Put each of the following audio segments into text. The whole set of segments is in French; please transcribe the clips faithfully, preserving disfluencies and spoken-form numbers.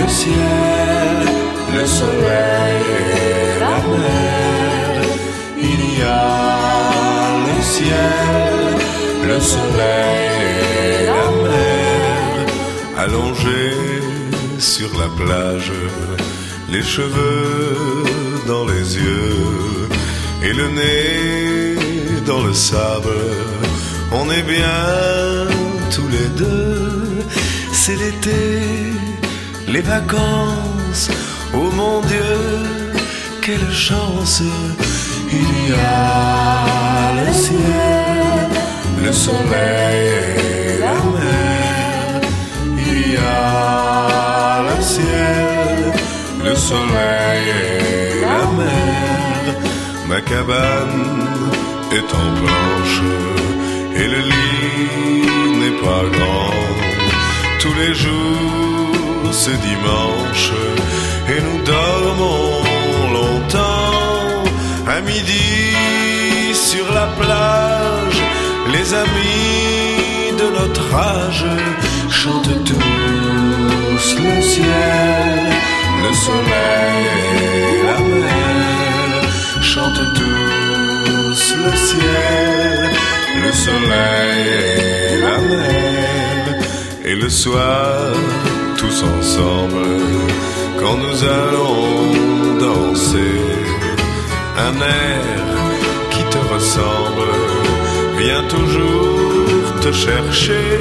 ciel, le soleil et la mer. Il y a le ciel, le soleil et la mer. Allongés sur la plage, les cheveux dans les yeux et le nez dans le sable, on est bien tous les deux. C'est l'été, les vacances, oh mon Dieu, quelle chance. Il y a le ciel, le soleil et la mer. Il y a le ciel, le soleil et la mer. Ma cabane est en planche et le lit n'est pas grand. Tous les jours c'est dimanche et nous dormons longtemps. À midi sur la plage, les amis de notre âge chantent tous le ciel, le soleil et la mer. Chantent tous le ciel, le soleil et la mer. Et le soir, tous ensemble, quand nous allons danser, un air qui te ressemble vient toujours te chercher.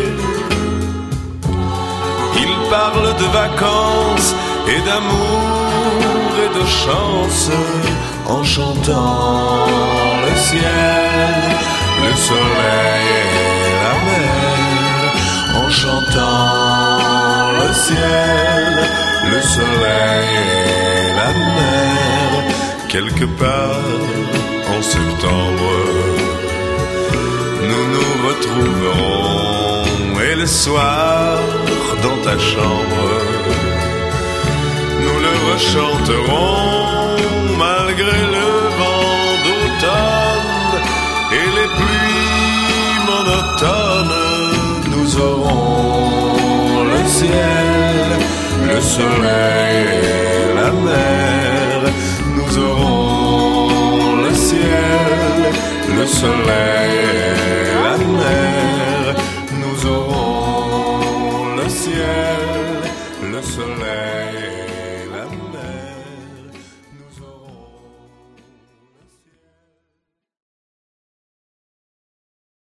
Il parle de vacances et d'amour et de chance, en chantant le ciel, le soleil et la mer. En chantant le ciel, le soleil et la mer. Quelque part en septembre, nous nous retrouverons. Et le soir, dans ta chambre, nous le rechanterons. Malgré le vent d'automne et les pluies monotones, nous aurons le ciel, le soleil et la mer. Nous aurons le ciel, le soleil et la mer.